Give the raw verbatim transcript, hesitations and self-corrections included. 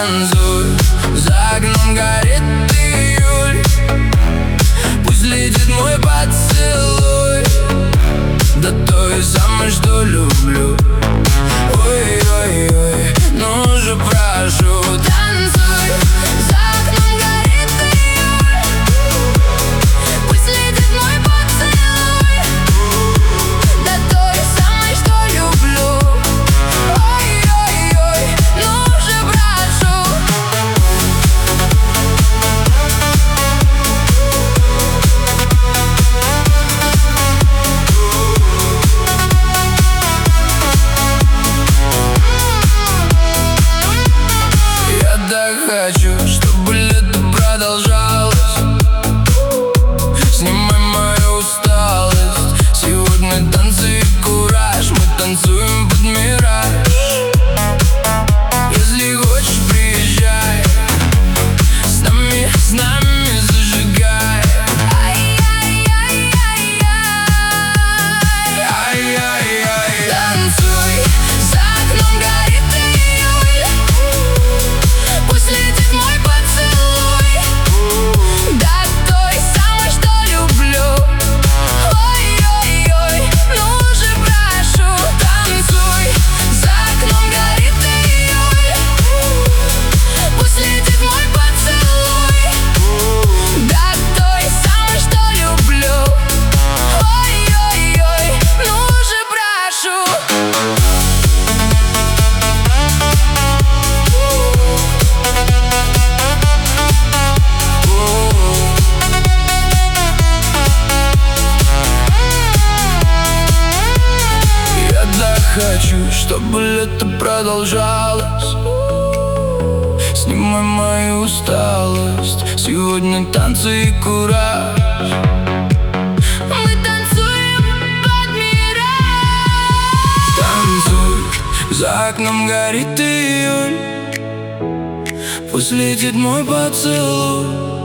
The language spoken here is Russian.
Танцуй, за окном горит июль. Пусть летит мой поцелуй до той самой, что люблю. Ой-ой-ой, ну же прошу. Танцуй, за окном горит июль. Пусть летит мой поцелуй до той самой, что люблю. Ой-ой-ой, ну же прошу. Я так хочу, чтобы лето продолжалось. Снимай мою усталость. Сегодня танцы и кураж. Мы танцуем под мираж. Если хочешь, приезжай. С нами, с нами зажигай. Ай-яй-яй-яй-яй. Ай-яй-яй. Танцуй, за окном горит июль. Пусть летит мой поцелуй до той самой, что люблю. Ой-ой-ой, ну же прошу. Танцуй, за окном горит июль. Пусть летит мой поцелуй до той самой, что люблю. Ой-ой-ой, ну же прошу. Я так хочу, чтобы лето продолжалось. Снимай мою усталость. Сегодня танцы и кураж. Мы танцуем под мираж. Танцуй, за окном горит июль. Пусть летит мой поцелуй